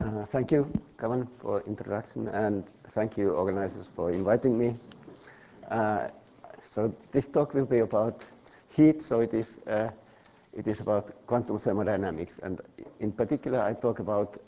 Thank you, Kavan, for introduction, and thank you, organizers, for inviting me. So this talk will be about heat. So it is about quantum thermodynamics, and in particular, I talk about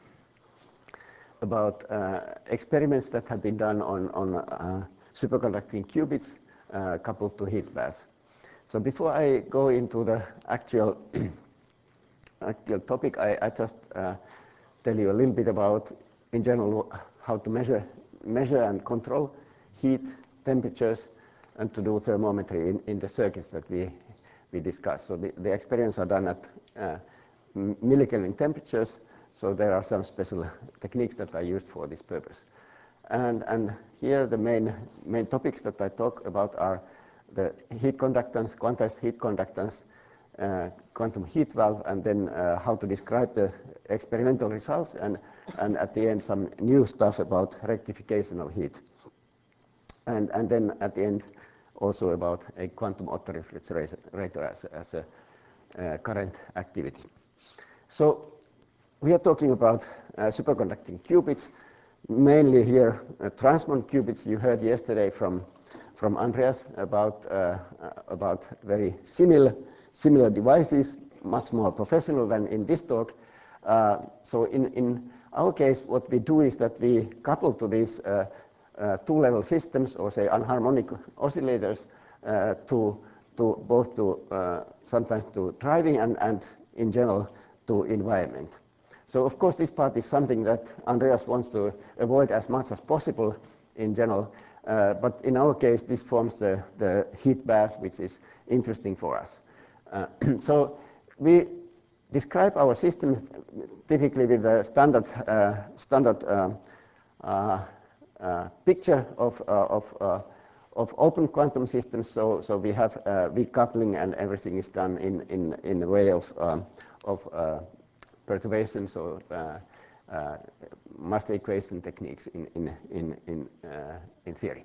experiments that have been done on superconducting qubits coupled to heat baths. So before I go into the actual topic, I just tell you a little bit about, in general, how to measure and control heat, temperatures, and to do thermometry in the circuits that we discuss. So the experiments are done at millikelvin temperatures, so there are some special techniques that are used for this purpose. And here the main topics that I talk about are the heat conductance, quantized heat conductance, quantum heat valve, and then how to describe the experimental results, and at the end some new stuff about rectification of heat. And then at the end also about a quantum autorefrigerator as a current activity. So we are talking about superconducting qubits, mainly here transmon qubits. You heard yesterday from Andreas about very similar devices, much more professional than in this talk. So in our case, what we do is that we couple to these two-level systems, or say anharmonic oscillators, sometimes to driving and in general to environment. So of course this part is something that Andreas wants to avoid as much as possible in general, but in our case this forms the heat bath, which is interesting for us. So we describe our system typically with a standard picture of open quantum systems. So we have weak coupling, and everything is done in the way of perturbations or master equation techniques in theory.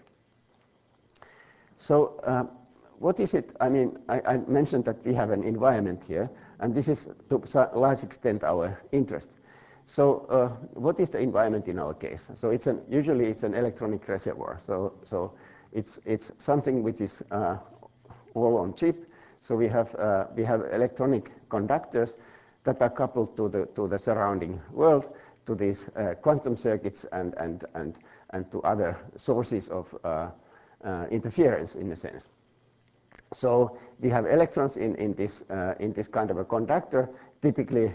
So what is it? I mean, I mentioned that we have an environment here, and this is to a large extent our interest. So what is the environment in our case? So usually it's an electronic reservoir. So it's something which is all on chip. So we have electronic conductors that are coupled to the surrounding world, to these quantum circuits and to other sources of interference, in a sense. So we have electrons in this kind of a conductor, typically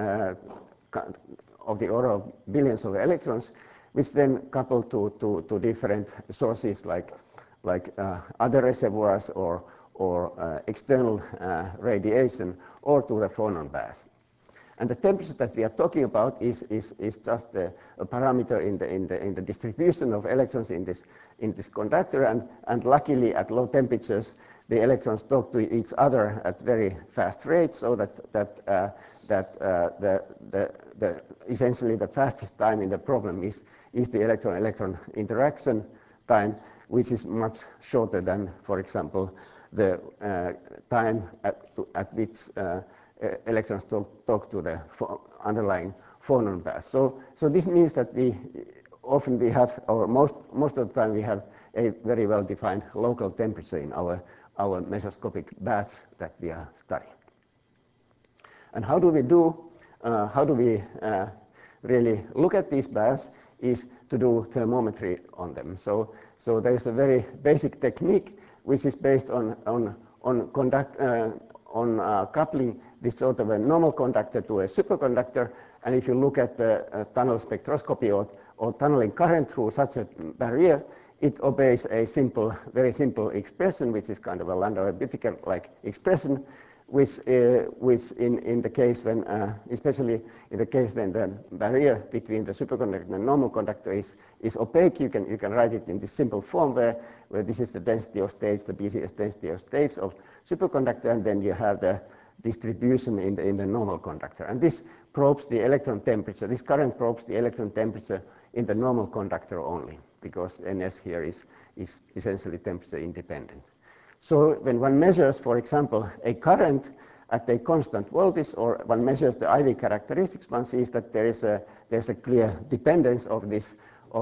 of the order of billions of electrons, which then couple to different sources like other reservoirs or external radiation, or to the phonon bath. And the temperature that we are talking about is just a parameter in the distribution of electrons in this conductor, and luckily at low temperatures the electrons talk to each other at very fast rates, so that essentially the fastest time in the problem is the electron-electron interaction time, which is much shorter than, for example, the time at which electrons talk to the underlying phonon bath. So this means that we have, or most of the time we have, a very well-defined local temperature in our mesoscopic baths that we are studying. And how do we really look at these baths is to do thermometry on them. So there is a very basic technique which is based on coupling this sort of a normal conductor to a superconductor, and if you look at the tunnel spectroscopy or tunneling current through such a barrier, it obeys a very simple expression, which is kind of a Landauer-Büttiker-like expression, which in the case when, especially in the case when the barrier between the superconductor and normal conductor is opaque, you can write it in this simple form where this is the density of states, the BCS density of states of superconductor, and then you have the distribution in the normal conductor. And this probes the electron temperature. This current probes the electron temperature in the normal conductor only, because NS here is essentially temperature independent. So when one measures, for example, a current at a constant voltage, or one measures the IV characteristics, one sees that there's a clear dependence of this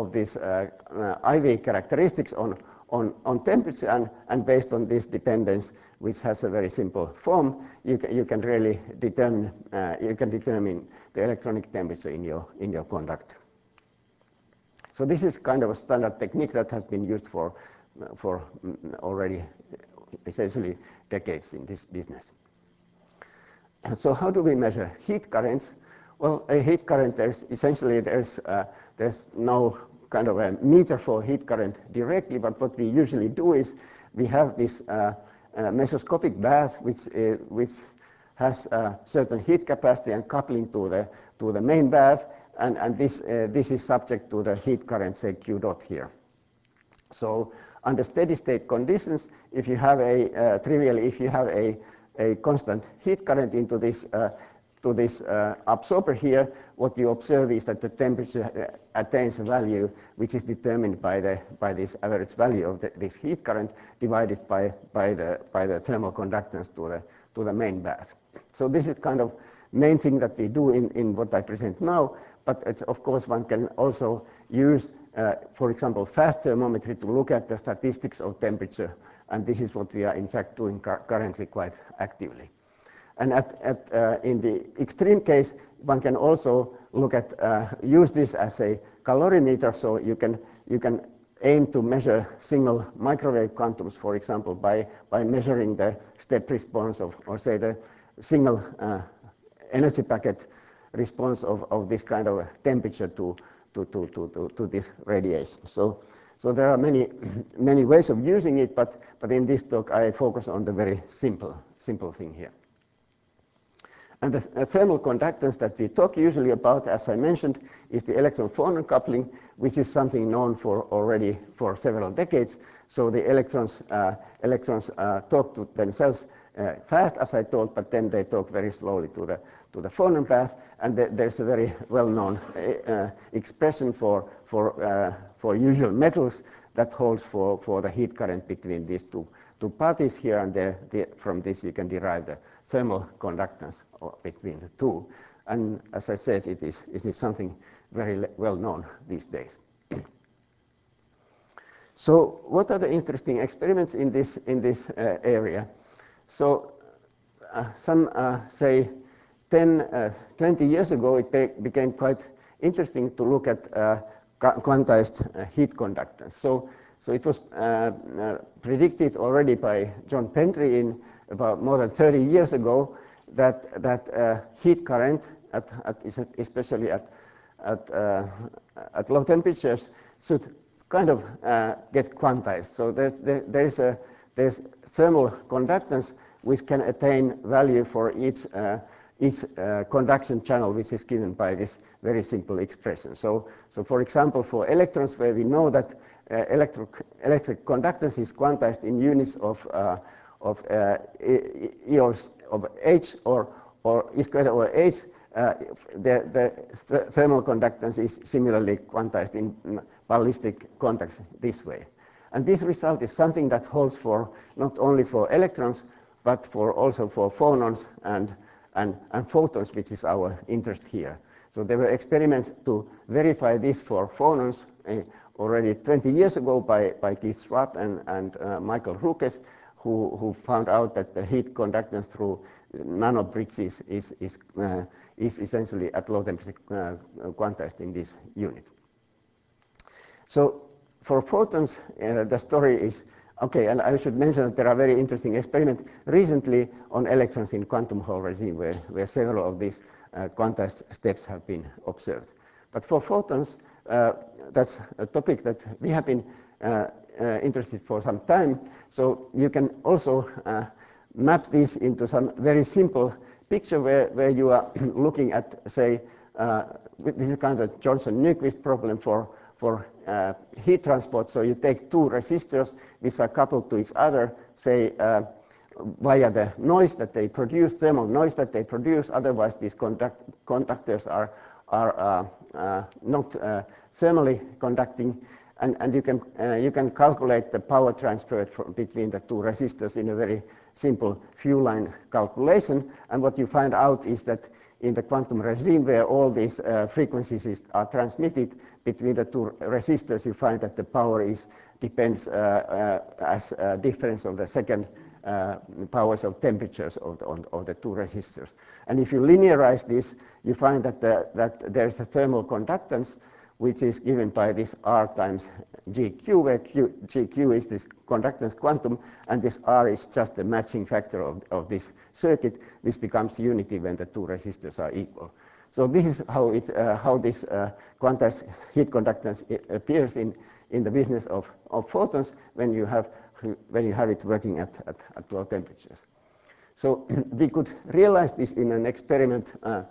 IV characteristics on temperature, and based on this dependence, which has a very simple form, you can really determine the electronic temperature in your conductor. So this is kind of a standard technique that has been used for already essentially decades in this business. So how do we measure heat currents? Well, a heat current, there's no kind of a meter for heat current directly, but what we usually do is we have this mesoscopic bath which has a certain heat capacity and coupling to the main bath, and this is subject to the heat current, say Q dot here. So under steady state conditions, if you have a constant heat current into this absorber here, what you observe is that the temperature attains a value which is determined by this average value of this heat current divided by the thermal conductance to the main bath. So this is kind of main thing that we do in what I present now, but of course one can also use, for example, fast thermometry to look at the statistics of temperature, and this is what we are in fact doing currently quite actively. And in the extreme case, one can also look at use this as a calorimeter, so you can aim to measure single microwave quantums, for example, by measuring the step response or say the single energy packet response of this kind of temperature to this radiation. So there are many ways of using it, but in this talk I focus on the very simple thing here. And the thermal conductance that we talk usually about, as I mentioned, is the electron-phonon coupling, which is something known already for several decades. So the electrons talk to themselves fast, as I told, but then they talk very slowly to the phonon path, and there's a very well-known expression for usual metals that holds for the heat current between these two parties here and there. From this you can derive the thermal conductance between the two, and as I said, it is something very well known these days. So what are the interesting experiments in this area? So some say 20 years ago it became quite interesting to look at quantized heat conductance. So it was predicted already by John Pentry in about more than 30 years ago that heat current, especially at low temperatures, should kind of get quantized. So there's thermal conductance which can attain value for each conduction channel, which is given by this very simple expression. So for example, for electrons, where we know that electric conductance is quantized in units of EOS of H or E squared over H, the thermal conductance is similarly quantized in ballistic contacts this way. And this result is something that holds for not only for electrons, but also for phonons and photons, which is our interest here. So there were experiments to verify this for phonons already 20 years ago by Keith Schwab and Michael Rukes, who found out that the heat conductance through nanobridges is essentially at low temperature quantized in this unit. So for photons, the story is okay, and I should mention that there are very interesting experiments recently on electrons in quantum Hall regime, where several of these quantized steps have been observed. But for photons, that's a topic that we have been interested for some time. So you can also map this into some very simple picture where you are looking at, say, this is kind of a Johnson-Nyquist problem for heat transport. So you take two resistors which are coupled to each other, say, via the noise that they produce, thermal noise that they produce. Otherwise, these conductors are not thermally conducting. and you can calculate the power transfer between the two resistors in a very simple few line calculation. And what you find out is that in the quantum regime where all these frequencies are transmitted between the two resistors, you find that the power depends as a difference of the second powers of temperatures of the two resistors. And if you linearize this, you find that there's a thermal conductance which is given by this R times GQ, where GQ is this conductance quantum, and this R is just the matching factor of this circuit, which becomes unity when the two resistors are equal. So this is how this quantized heat conductance appears in the business of photons when you have it working at low temperatures. So we could realize this in an experiment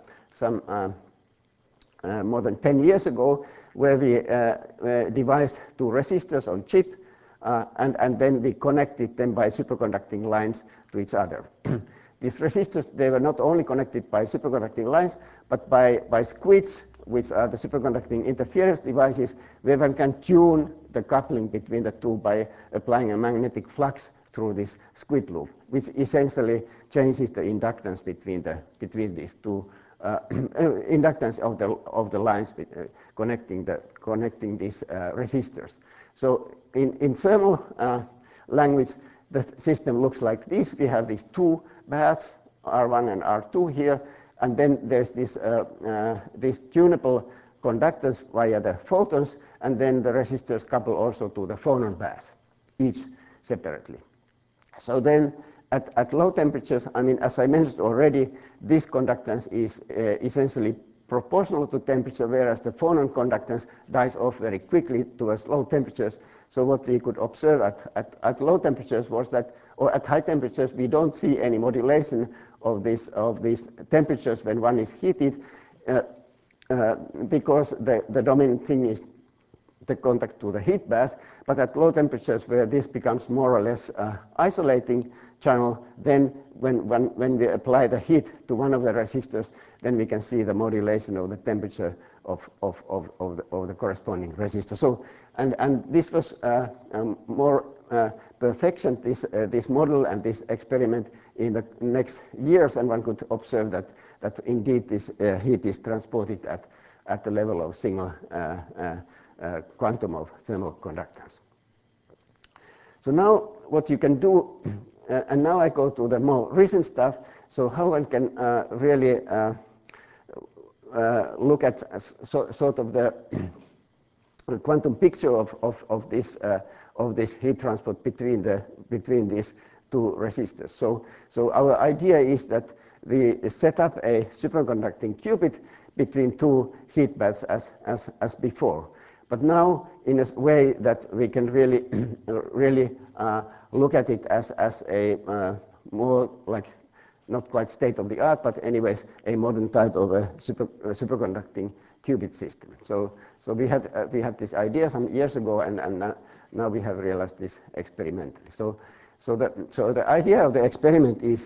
more than 10 years ago, where we devised two resistors on chip, and then we connected them by superconducting lines to each other. These resistors, they were not only connected by superconducting lines, but by squids, which are the superconducting interference devices, where one can tune the coupling between the two by applying a magnetic flux through this squid loop, which essentially changes the inductance between these two inductance of the lines connecting these resistors. So in thermal language, the system looks like this. We have these two baths, R1 and R2 here, and then there's this tunable conductors via the photons, and then the resistors couple also to the phonon bath, each separately. So then at low temperatures, I mean, as I mentioned already, this conductance is essentially proportional to temperature, whereas the phonon conductance dies off very quickly towards low temperatures. So what we could observe at low temperatures was that, or at high temperatures, we don't see any modulation of these temperatures when one is heated, because the dominant thing is the contact to the heat bath. But at low temperatures, where this becomes more or less isolating channel, then when we apply the heat to one of the resistors, then we can see the modulation of the temperature of the corresponding resistor. So, and this was more perfection, this model and this experiment in the next years, and one could observe that indeed this heat is transported at the level of single quantum of thermal conductance. So now what you can do, and now I go to the more recent stuff, so how one can really look at sort of the quantum picture of this heat transport between these two resistors. So our idea is that we set up a superconducting qubit between two heat baths as before. But now in a way that we can really look at it as a more like, not quite state of the art, but anyways, a modern type of a superconducting qubit system. So we had this idea some years ago, and now we have realized this experimentally. So the idea of the experiment is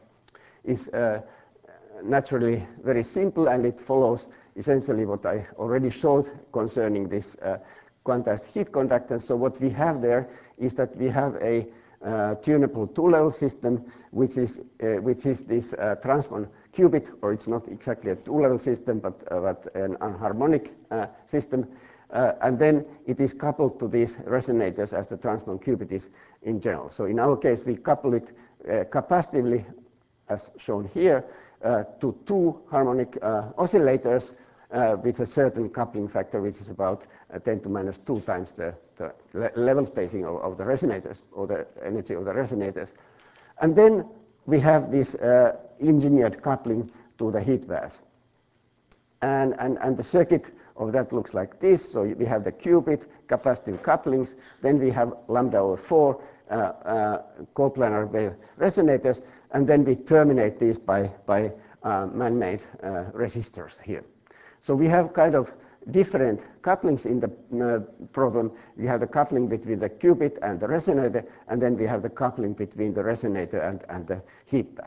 naturally very simple, and it follows essentially what I already showed concerning this quantized heat conductance. So what we have there is that we have a tunable two-level system, which is this transmon qubit, or it's not exactly a two-level system, but an anharmonic system. And then it is coupled to these resonators as the transmon qubit is in general. So in our case, we couple it capacitively, as shown here, to two harmonic oscillators with a certain coupling factor, which is about 10 to minus 2 times the level spacing of the resonators, or the energy of the resonators. And then we have this engineered coupling to the heat bath. And the circuit of that looks like this. So we have the qubit, capacitive couplings, then we have lambda over 4 coplanar wave resonators, and then we terminate these by man-made resistors here. So we have kind of different couplings in the problem. We have the coupling between the qubit and the resonator, and then we have the coupling between the resonator and the heat bath.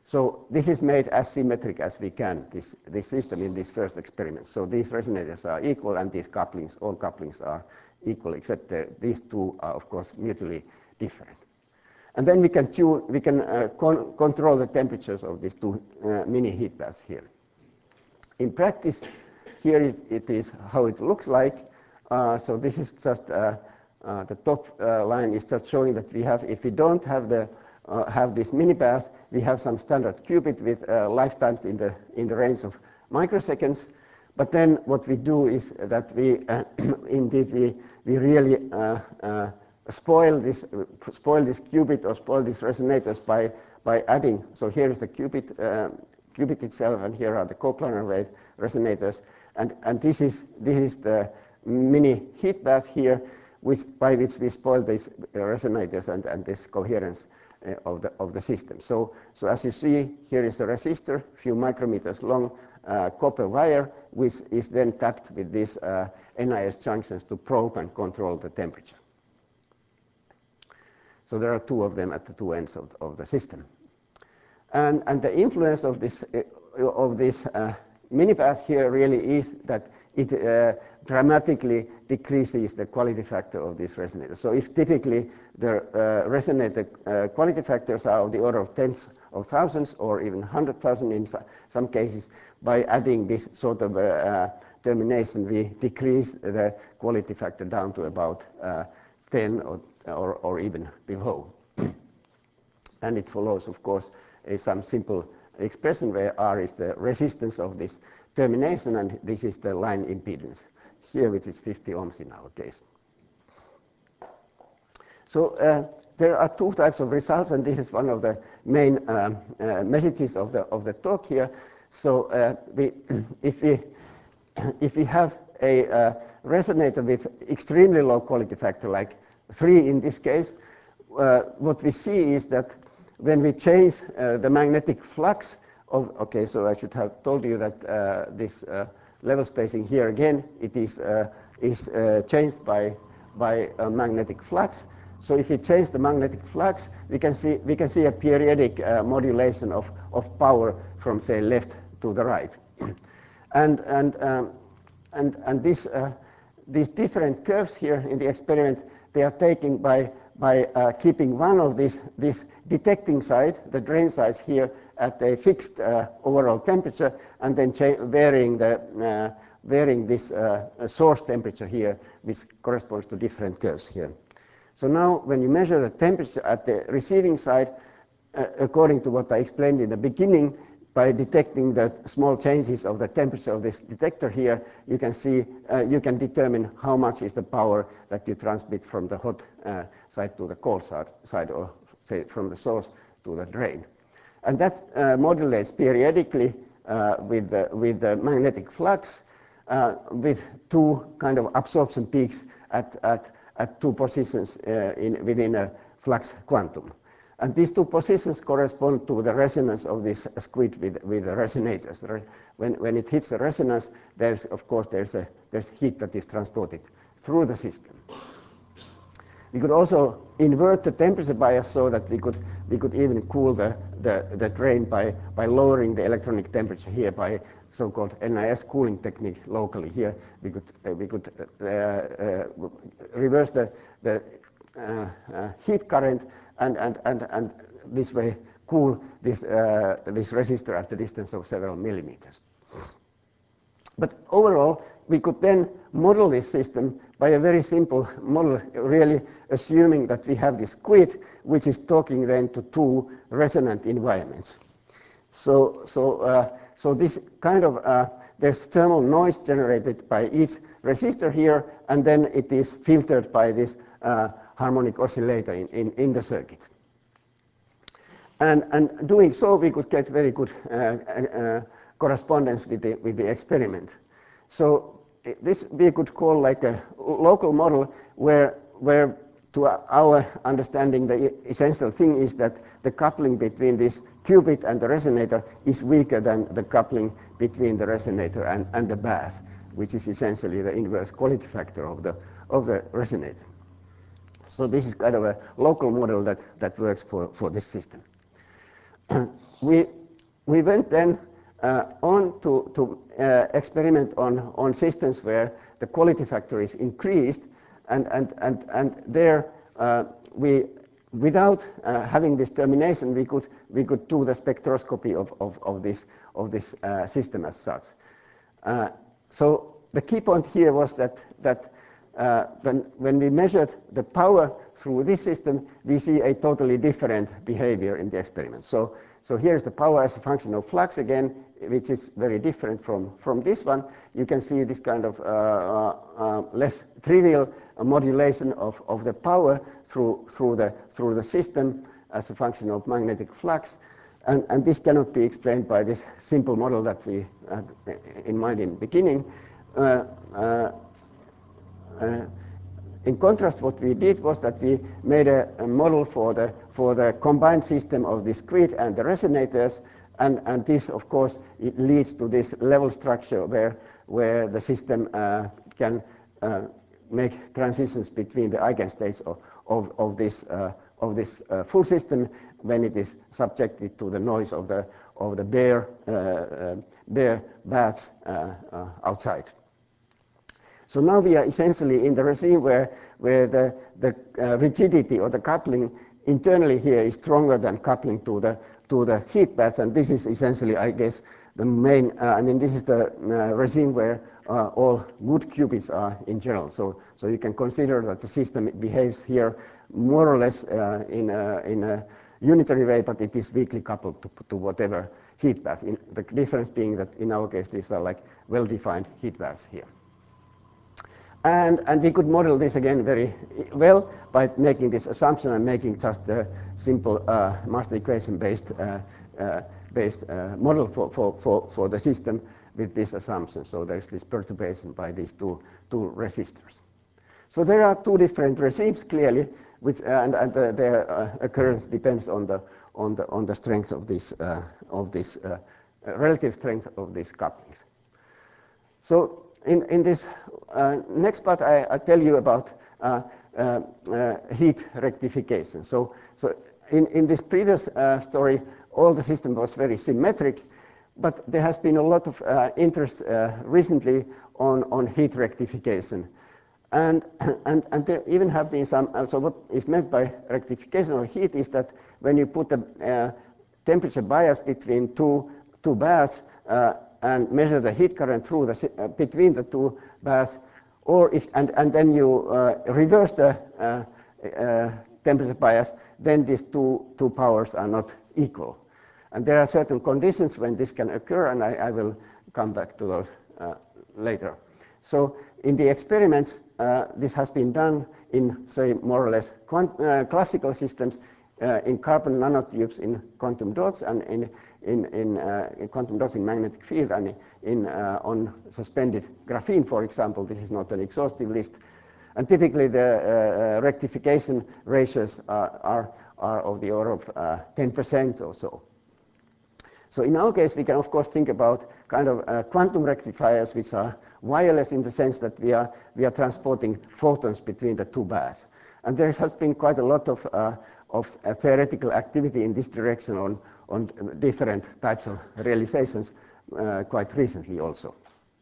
So this is made as symmetric as we can, this system in this first experiment. So these resonators are equal and these couplings, all couplings are equal, except these two are of course mutually different. And then we can control the temperatures of these two mini heat baths here. In practice, here it is how it looks like. So this is just the top line is just showing that we have, if we don't have this mini bath, we have some standard qubit with lifetimes in the range of microseconds. But then what we do is that we indeed we really spoil this qubit or spoil these resonators by adding. So here is the qubit itself, and here are the coplanar wave resonators, and this is the mini heat bath here, by which we spoil these resonators and this coherence of the system. So as you see, here is a resistor, few micrometers long, copper wire, which is then tapped with these NIS junctions to probe and control the temperature. So there are two of them at the two ends of the system. And the influence of this mini bath here really is that it dramatically decreases the quality factor of this resonator. So if typically the resonator quality factors are of the order of tens of thousands or even 100,000 in some cases, by adding this sort of termination, we decrease the quality factor down to about 10 or even below. And it follows, of course, some simple expression where R is the resistance of this termination, and this is the line impedance here, which is 50 ohms in our case. So there are two types of results, and this is one of the main messages of the talk here. So if we have a resonator with extremely low quality factor, like 3 in this case, what we see is that when we change the magnetic flux of, okay, so I should have told you that this level spacing here again, it is changed by a magnetic flux. So if we change the magnetic flux, we can see a periodic modulation of power from, say, left to the right. And these different curves here in the experiment, they are taken by keeping one of these detecting sides, the drain sides here, at a fixed overall temperature, and then varying this source temperature here, which corresponds to different curves here. So now when you measure the temperature at the receiving side, according to what I explained in the beginning, by detecting the small changes of the temperature of this detector here, you can see, you can determine how much is the power that you transmit from the hot side to the cold side, or say from the source to the drain. And that modulates periodically with the magnetic flux, with two kind of absorption peaks at two positions within a flux quantum. And these two positions correspond to the resonance of this squid with the resonators. When it hits the resonance, there's heat that is transported through the system. We could also invert the temperature bias so that we could even cool the drain by lowering the electronic temperature here by so-called NIS cooling technique locally. Here we could reverse the heat current and this way cool this resistor at the distance of several millimeters. But overall, we could then model this system by a very simple model, really assuming that we have this squid, which is talking then to two resonant environments. So this kind of, there's thermal noise generated by each resistor here, and then it is filtered by this harmonic oscillator in the circuit. And doing so, we could get very good correspondence with the experiment. So this we could call like a local model where to our understanding the essential thing is that the coupling between this qubit and the resonator is weaker than the coupling between the resonator and the bath, which is essentially the inverse quality factor of the resonator. So this is kind of a local model that works for this system. we went then on to experiment on systems where the quality factor is increased, and there we, without having this termination, we could do the spectroscopy of this system as such. So the key point here was that when we measured the power through this system, we see a totally different behavior in the experiment. So here's the power as a function of flux again, which is very different from this one. You can see this kind of less trivial modulation of the power through the system as a function of magnetic flux. And this cannot be explained by this simple model that we had in mind in the beginning. In contrast, what we did was that we made a model for the combined system of the discrete and the resonators, and this, of course, it leads to this level structure where the system can make transitions between the eigenstates of this full system when it is subjected to the noise of the bare baths outside. So now we are essentially in the regime where the rigidity or the coupling internally here is stronger than coupling to the heat baths, and this is essentially, I guess, the main. This is the regime where all good qubits are in general. So you can consider that the system behaves here more or less in a unitary way, but it is weakly coupled to whatever heat bath. The difference being that in our case these are like well-defined heat baths here. And we could model this again very well by making this assumption and making just a simple master equation based model for the system with this assumption. So there's this perturbation by these two resistors. So there are two different regimes clearly, which and their occurrence depends on the strength of this relative strength of these couplings. So in this next part, I tell you about heat rectification. So in this previous story, all the system was very symmetric, but there has been a lot of interest recently on heat rectification. And there even have been some, so what is meant by rectification of heat is that when you put a temperature bias between two baths, and measure the heat current through between the two baths, and then you reverse the temperature bias, then these two powers are not equal. And there are certain conditions when this can occur, and I will come back to those later. So in the experiments, this has been done in, say, more or less classical systems, in carbon nanotubes in quantum dots, and in quantum dots in magnetic field, and on suspended graphene, for example. This is not an exhaustive list. And typically the rectification ratios are of the order of 10% or so. So in our case, we can of course think about kind of quantum rectifiers which are wireless in the sense that we are transporting photons between the two baths. And there has been quite a lot of theoretical activity in this direction on different types of realizations quite recently also.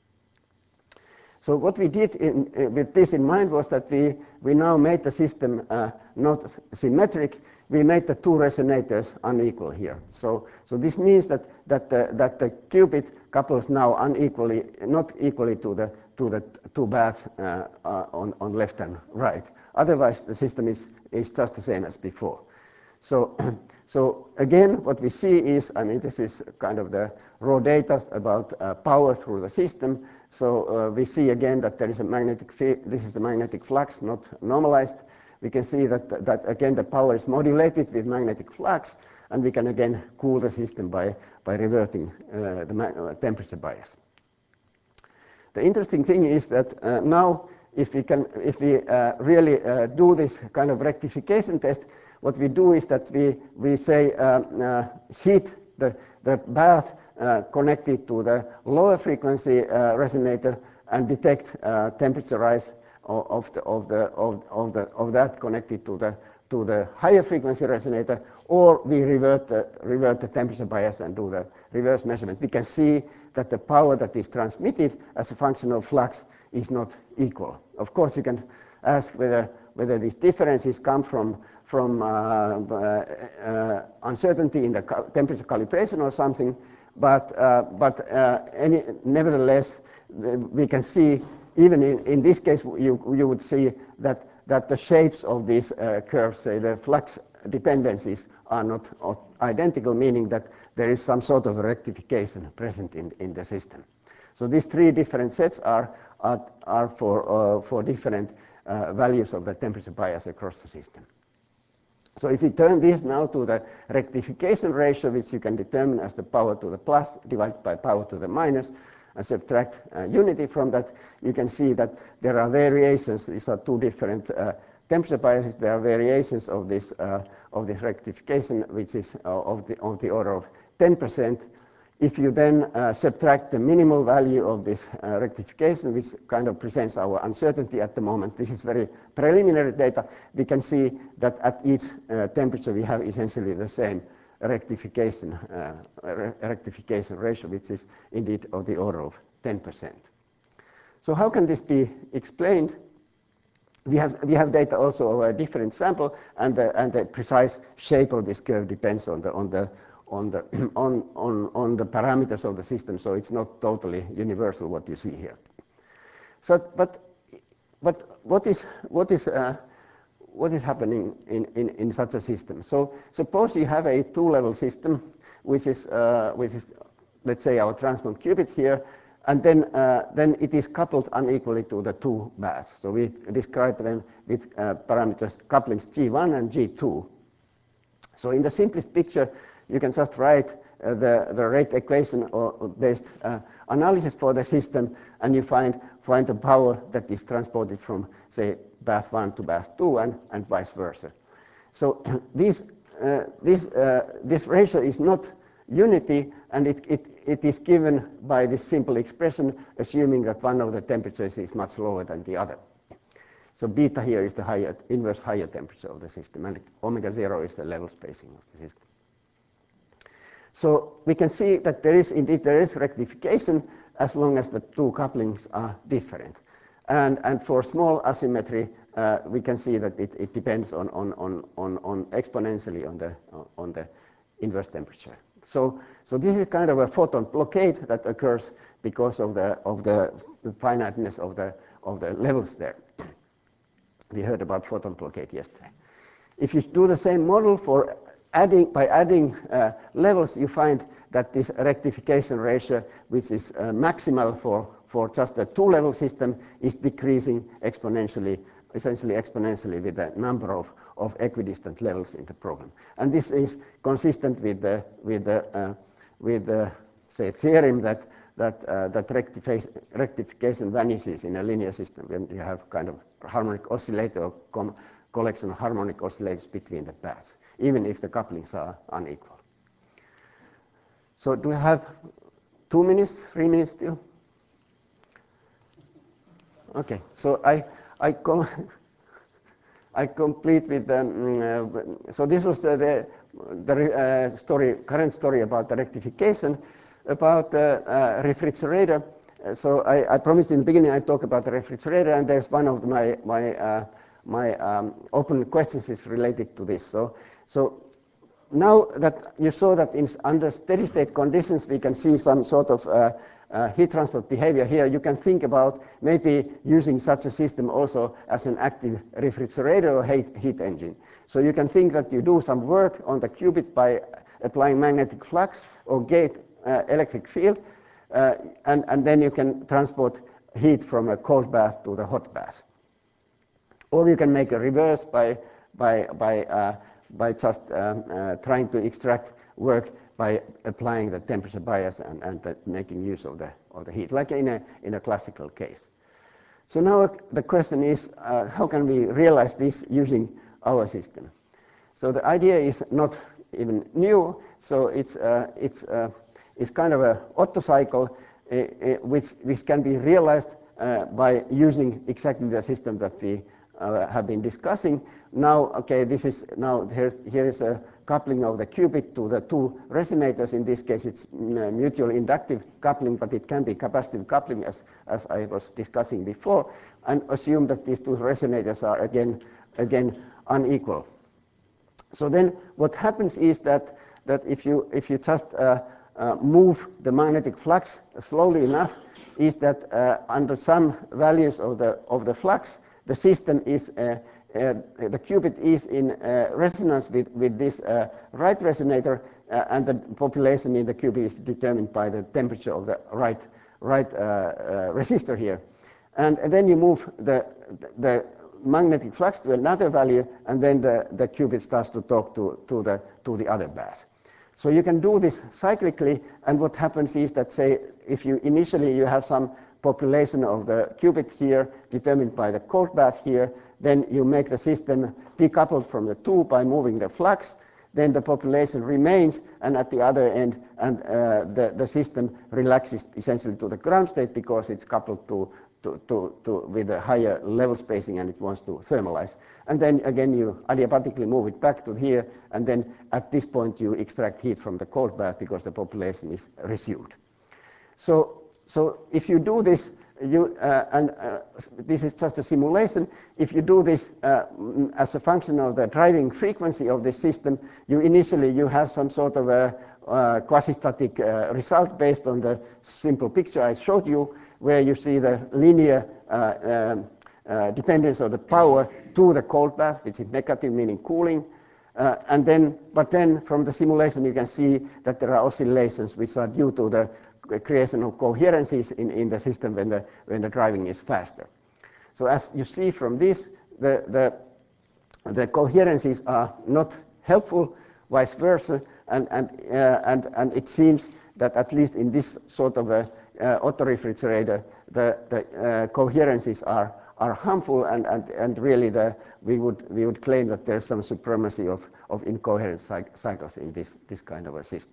So what we did with this in mind was that we now made the system not symmetric. We made the two resonators unequal here. So this means that the qubit couples now unequally, not equally to the two baths on left and right. Otherwise, the system is just the same as before. So again, what we see is, this is kind of the raw data about power through the system. So we see again that there is a magnetic field. This is the magnetic flux, not normalized. We can see that again the power is modulated with magnetic flux, and we can again cool the system by reverting the temperature bias. The interesting thing is that now, if we really do this kind of rectification test, what we do is that we say heat the bath connected to the lower frequency resonator and detect temperature rise of that connected to to the higher frequency resonator, or we revert the temperature bias and do the reverse measurement. We can see that the power that is transmitted as a function of flux is not equal. Of course, you can ask whether these differences come from uncertainty in the temperature calibration or something, but nevertheless, we can see, even in this case, you would see that the shapes of these curves, say the flux dependencies, are not identical, meaning that there is some sort of rectification present in the system. So these three different sets are for different values of the temperature bias across the system. So if we turn this now to the rectification ratio, which you can determine as the power to the plus divided by power to the minus, and subtract unity from that, you can see that there are variations. These are two different temperature biases. There are variations of this rectification, which is of the order of 10%. If you then subtract the minimal value of this rectification, which kind of presents our uncertainty at the moment, this is very preliminary data, we can see that at each temperature we have essentially the same rectification ratio, which is indeed of the order of 10%. So how can this be explained? We have data also of a different sample, and the precise shape of this curve depends on the parameters of the system, so it's not totally universal what you see here. So, but what is happening in such a system? So suppose you have a two-level system, which is let's say our transmon qubit here, and then it is coupled unequally to the two baths. So we describe them with parameters couplings G1 and G2. So in the simplest picture, you can just write the rate equation or based analysis for the system, and you find the power that is transported from, say, bath 1 to bath 2 and vice versa. So this ratio is not unity, and it is given by this simple expression, assuming that one of the temperatures is much lower than the other. So beta here is the inverse higher temperature of the system, and omega 0 is the level spacing of the system. So we can see that there is rectification as long as the two couplings are different. And for small asymmetry, we can see that it depends on exponentially on the inverse temperature. So this is kind of a photon blockade that occurs because of the finiteness of the levels there. We heard about photon blockade yesterday. If you do the same model by adding levels, you find that this rectification ratio, which is maximal for just a two-level system, is decreasing exponentially, essentially exponentially, with the number of equidistant levels in the program. And this is consistent with the say theorem that rectification vanishes in a linear system when you have kind of harmonic oscillator or collection of harmonic oscillators between the paths, even if the couplings are unequal. So do we have 2 minutes, 3 minutes still? Okay, so I complete with so this was the current story about the rectification. About the refrigerator, so I promised in the beginning I'd talk about the refrigerator, and there's one of my open questions is related to this. So now that you saw that under steady state conditions we can see some sort of heat transport behavior here, you can think about maybe using such a system also as an active refrigerator or heat engine. So you can think that you do some work on the qubit by applying magnetic flux or gate electric field, and then you can transport heat from a cold bath to the hot bath. Or you can make a reverse by just trying to extract work by applying the temperature bias and making use of the heat, like in a classical case. So now the question is, how can we realize this using our system? So the idea is not even new. So it's kind of a Otto cycle, which can be realized by using exactly the system that we have been discussing. Now, okay, this is now here is a coupling of the qubit to the two resonators. In this case, it's mutual inductive coupling, but it can be capacitive coupling, as I was discussing before, and assume that these two resonators are again unequal. So then, what happens is that if you just move the magnetic flux slowly enough, is that under some values of the flux, the system is the qubit is in resonance with this right resonator, and the population in the qubit is determined by the temperature of the right resistor here. And then you move the magnetic flux to another value, and then the qubit starts to talk to the other bath. So you can do this cyclically, and what happens is that, say, if you initially you have some population of the qubit here determined by the cold bath here, then you make the system decoupled from the two by moving the flux, then the population remains, and at the other end, and the system relaxes essentially to the ground state because it's coupled with a higher level spacing, and it wants to thermalize. And then again you adiabatically move it back to here, and then at this point you extract heat from the cold bath because the population is resumed. So if you do this, this is just a simulation. If you do this as a function of the driving frequency of this system, you have some sort of a quasi-static result based on the simple picture I showed you, where you see the linear dependence of the power to the cold bath, which is negative, meaning cooling. But then from the simulation you can see that there are oscillations which are due to the creation of coherencies in the system when the driving is faster. So as you see from this, the coherencies are not helpful, vice versa, and it seems that at least in this sort of a auto-refrigerator, the coherencies are harmful, and really we would claim that there's some supremacy of incoherent cycles in this kind of a system.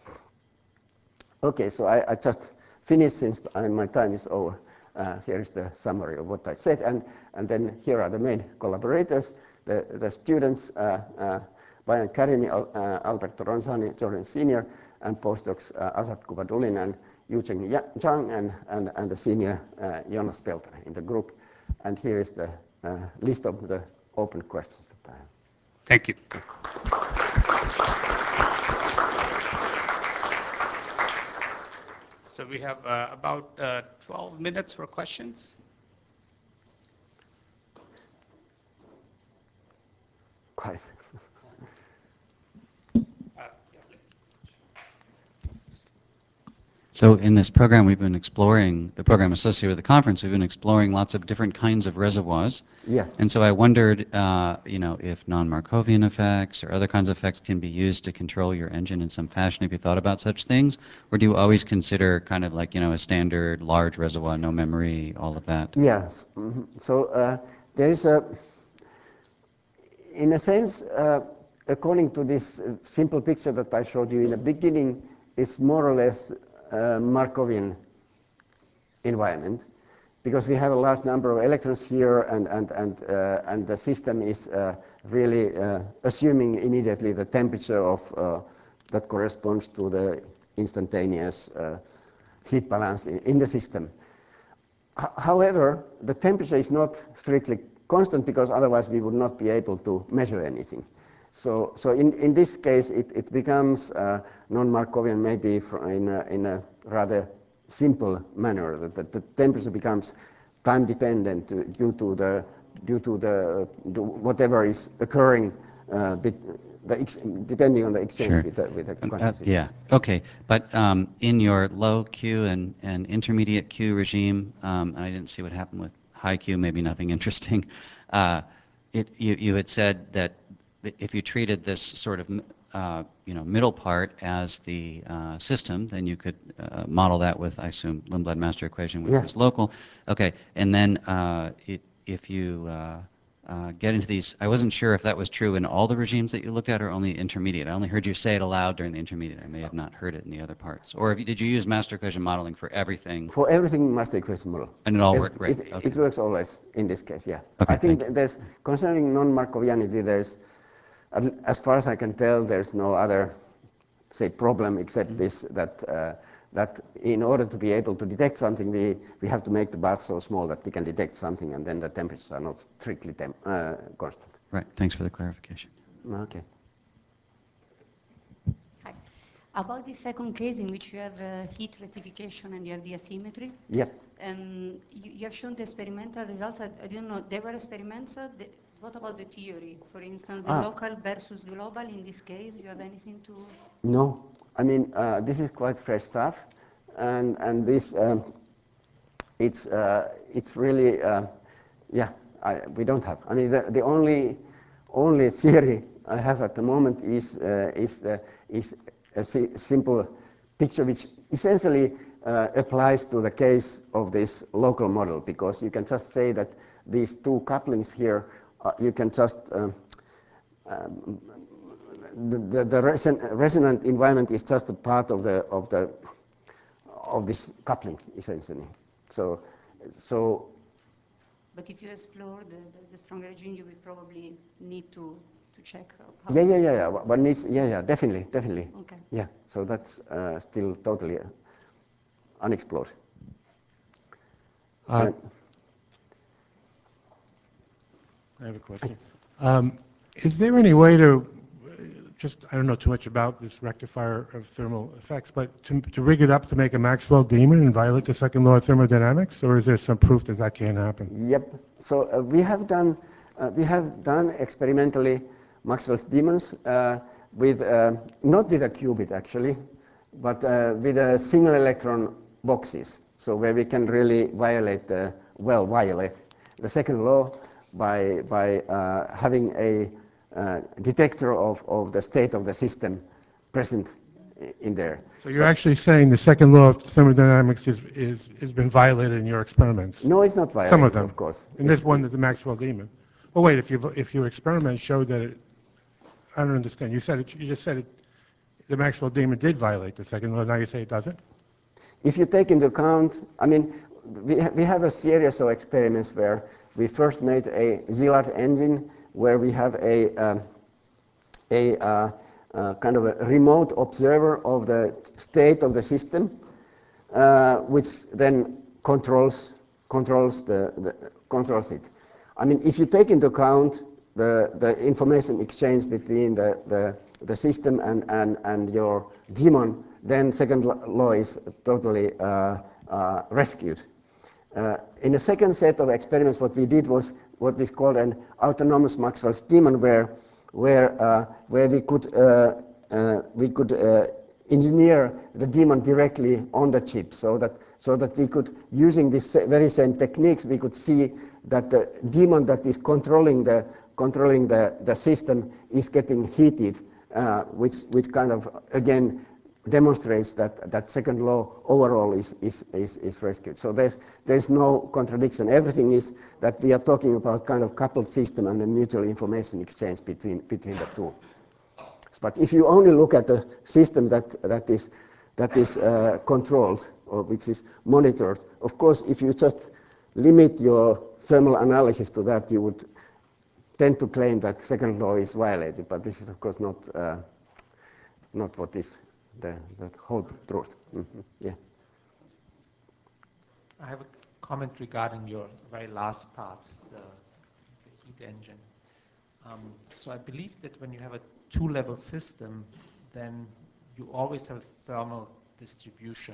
Okay, so I just finished since my time is over. Here is the summary of what I said, and then here are the main collaborators, the students, Bayan Karimi, Alberto Ronzani, Jordan Senior, and postdocs Azad Kubadulin and Yucheng Zhang, and the senior Jonas Pelter in the group. And here is the list of the open questions that I have. Thank you. So we have about 12 minutes for questions. Quite. So in this program, we've been exploring, the program associated with the conference, we've been exploring lots of different kinds of reservoirs. Yeah. And so I wondered, if non-Markovian effects or other kinds of effects can be used to control your engine in some fashion. Have you thought about such things? Or do you always consider kind of like, a standard large reservoir, no memory, all of that? Yes. Mm-hmm. So there is in a sense, according to this simple picture that I showed you in the beginning, it's more or less Markovian environment, because we have a large number of electrons here, and the system is really assuming immediately the temperature of that corresponds to the instantaneous heat balance in the system. However, the temperature is not strictly constant, because otherwise we would not be able to measure anything. So in this case, it becomes non-Markovian maybe in a rather simple manner. That the temperature becomes time dependent due to whatever is occurring, depending on the exchange Sure. with the quantum system. Yeah. Okay. But in your low Q and intermediate Q regime, I didn't see what happened with high Q. Maybe nothing interesting. You had said that if you treated this sort of middle part as the system, then you could model that with, I assume, Lindblad master equation, which was local. Okay, and then if you get into these. I wasn't sure if that was true in all the regimes that you looked at or only intermediate. I only heard you say it aloud during the intermediate. I may have not heard it in the other parts. Or did you use master equation modeling for everything? For everything, master equation model. And it all worked, right? It works always in this case, yeah. Okay, I think thank you. there's, concerning non-Markovianity, there's, as far as I can tell, there's no other, say, problem except this, that in order to be able to detect something, we have to make the bath so small that we can detect something, and then the temperatures are not strictly constant. Right, thanks for the clarification. Okay. Hi. About the second case in which you have heat rectification and you have the asymmetry, Yep. you have shown the experimental results. I didn't know, they were experiments. What about the theory? For instance, the local versus global in this case, you have anything to? No, I mean, this is quite fresh stuff, and this, it's really, yeah, we don't have. I mean, the only theory I have at the moment is a simple picture which essentially applies to the case of this local model, because you can just say that these two couplings here, you can just the resonant environment is just a part of this coupling, essentially. So. But if you explore the stronger regime, you will probably need to check how. Yeah. But needs, yeah, definitely. Okay. Yeah. So that's still totally unexplored. I have a question. Is there any way to I don't know too much about this rectifier of thermal effects, but to rig it up to make a Maxwell demon and violate the second law of thermodynamics, or is there some proof that that can't happen? Yep. So we have done experimentally Maxwell's demons with not with a qubit actually, but with a single electron boxes. So where we can really violate the second law by having a detector of the state of the system present in there. So you're actually saying the second law of thermodynamics has been violated in your experiments? No, it's not violated. Some of them, of course. And this one, the Maxwell demon. Oh wait, if your experiment showed that I don't understand. You just said the Maxwell demon did violate the second law. Now you say it doesn't? If you take into account, I mean, we have a series of experiments where we first made a Szilard engine where we have a kind of a remote observer of the state of the system, which then controls it. I mean, if you take into account the information exchange between the system and your daemon, then second law is totally rescued. In a second set of experiments, what we did was what is called an autonomous Maxwell's demon, where we could engineer the daemon directly on the chip, so that we could, using this very same techniques, we could see that the daemon that is controlling the system is getting heated, which kind of again demonstrates that second law overall is rescued. So there's no contradiction. Everything is that we are talking about kind of coupled system and a mutual information exchange between the two. But if you only look at the system that is controlled or which is monitored, of course, if you just limit your thermal analysis to that, you would tend to claim that second law is violated. But this is, of course, not what is the whole truth. Mm-hmm. Yeah. I have a comment regarding your very last part, the heat engine. So I believe that when you have a two-level system, then you always have a thermal distribution,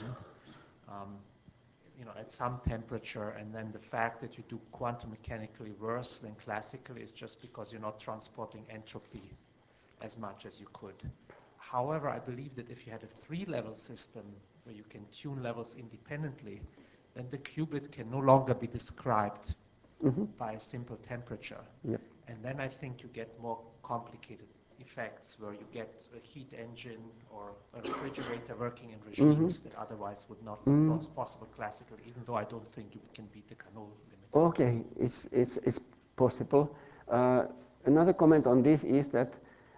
at some temperature, and then the fact that you do quantum mechanically worse than classically is just because you're not transporting entropy as much as you could. However, I believe that if you had a three-level system where you can tune levels independently, then the qubit can no longer be described by a simple temperature. Yep. And then I think you get more complicated effects where you get a heat engine or a refrigerator working in regimes that otherwise would not be possible classically, even though I don't think you can beat the Carnot limit. Okay, it's possible. Another comment on this is that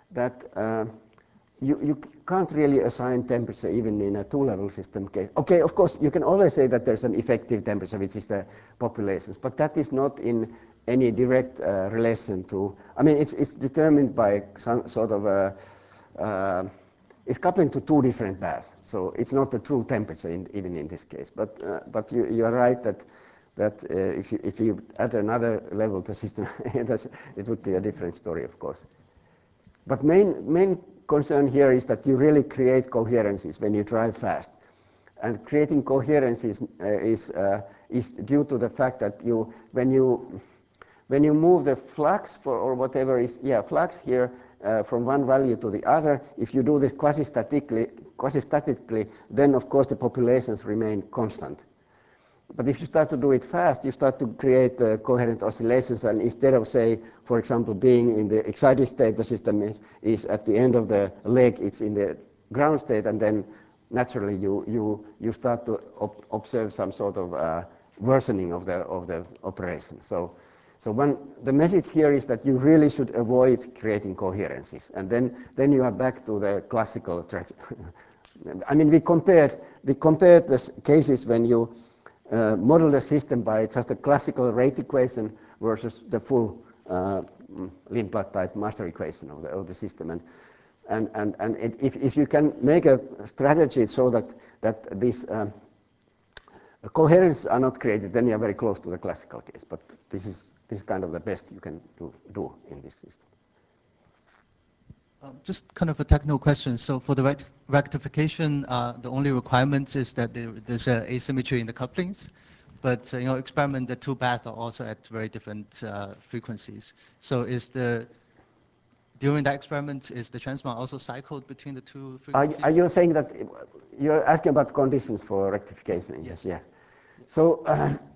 you can't really assign temperature even in a two-level system case. Okay, of course, you can always say that there's an effective temperature, which is the populations, but that is not in any direct relation to, I mean, it's determined by some sort of it's coupling to two different baths, so it's not the true temperature even in this case. But you are right that if you add another level to the system, it would be a different story, of course. But main concern here is that you really create coherencies when you drive fast. And creating coherencies is due to the fact that when you move the flux or whatever is, flux here from one value to the other, if you do this quasi-statically, then of course the populations remain constant. But if you start to do it fast, you start to create coherent oscillations, and instead of, say, for example, being in the excited state, the system is at the end of the leg, it's in the ground state, and then naturally you start to observe some sort of worsening of the operation. So the message here is that you really should avoid creating coherencies, and then you are back to the classical I mean, we compared the cases when you model the system by just a classical rate equation versus the full Lindblad type master equation of the system. And if you can make a strategy so that these coherence are not created, then you are very close to the classical case. But this is kind of the best you can do in this system. Just kind of a technical question. So for the rectification, the only requirement is that there's an asymmetry in the couplings. But experiment, the two baths are also at very different frequencies. So during that experiment, is the transmon also cycled between the two frequencies? Are you saying that you're asking about conditions for rectification? Yes. So.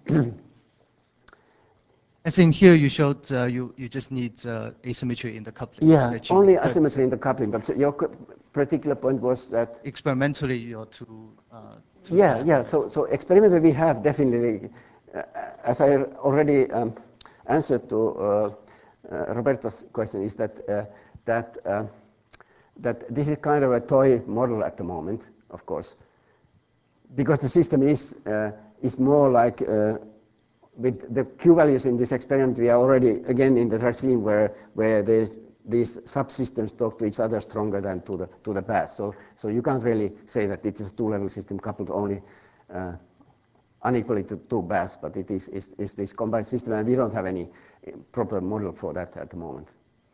As in here, you showed you just need asymmetry in the coupling. Yeah, only asymmetry in the coupling. But your particular point was that experimentally, you're too. Yeah. So experimentally, we have definitely, as I already answered to Roberta's question, is that this is kind of a toy model at the moment, of course, because the system is more like. With the Q values in this experiment, we are already again in the regime where these subsystems talk to each other stronger than to the bath. So you can't really say that it is a two-level system coupled only unequally to two baths, but it is this combined system, and we don't have any proper model for that at the moment.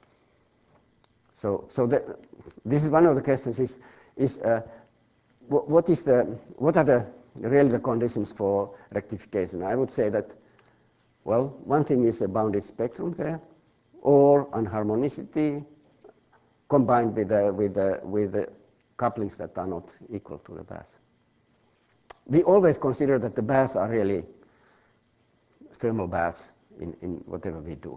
So this is one of the questions: what are really the conditions for rectification? I would say that. Well, one thing is a bounded spectrum there, or unharmonicity combined with the couplings that are not equal to the baths. We always consider that the baths are really thermal baths in whatever we do.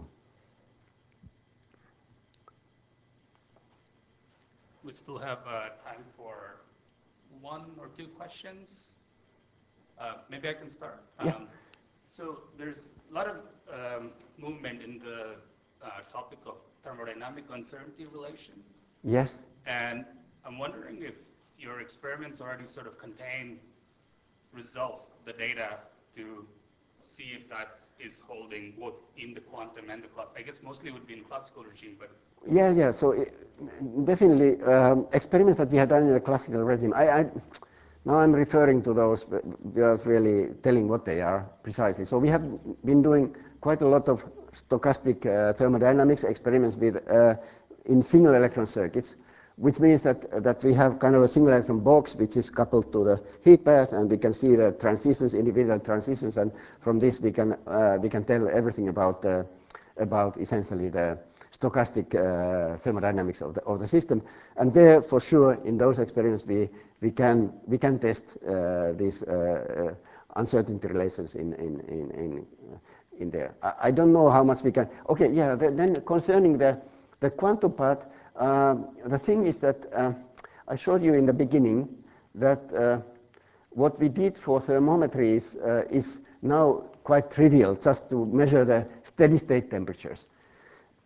We still have time for one or two questions. Maybe I can start. Yeah. So there's a lot of movement in the topic of thermodynamic uncertainty relation. Yes. And I'm wondering if your experiments already sort of contain results, the data, to see if that is holding both in the quantum and the classical. I guess mostly it would be in classical regime, but. Yeah. So definitely experiments that we have done in the classical regime. Now I'm referring to those without really telling what they are precisely. So we have been doing quite a lot of stochastic thermodynamics experiments in single electron circuits, which means that we have kind of a single electron box which is coupled to the heat bath, and we can see the transitions, individual transitions, and from this we can tell everything about essentially the stochastic thermodynamics of the system. And there, for sure, in those experiments, we can test these uncertainty relations in there. I don't know how much we can. Okay, yeah. Then concerning the quantum part, the thing is that I showed you in the beginning that what we did for thermometry is now quite trivial, just to measure the steady state temperatures.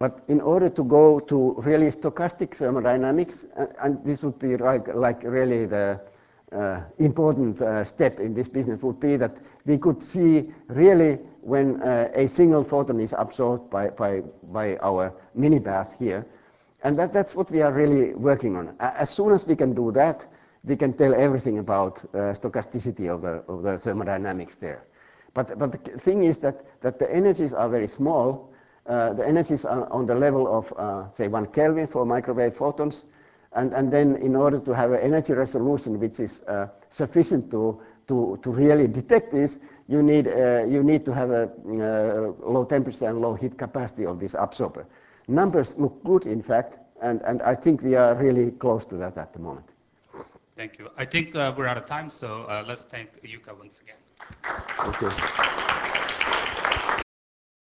But in order to go to really stochastic thermodynamics, and this would be like really the important step in this business would be that we could see really when a single photon is absorbed by our mini bath here. And that's what we are really working on. As soon as we can do that, we can tell everything about stochasticity of the thermodynamics there. But the thing is that the energies are very small. The energies are on the level of, say, 1 Kelvin for microwave photons. And then in order to have an energy resolution which is sufficient to really detect this, you need to have a low temperature and low heat capacity of this absorber. Numbers look good, in fact, and I think we are really close to that at the moment. Thank you. I think we're out of time, so let's thank Jukka once again. Thank you.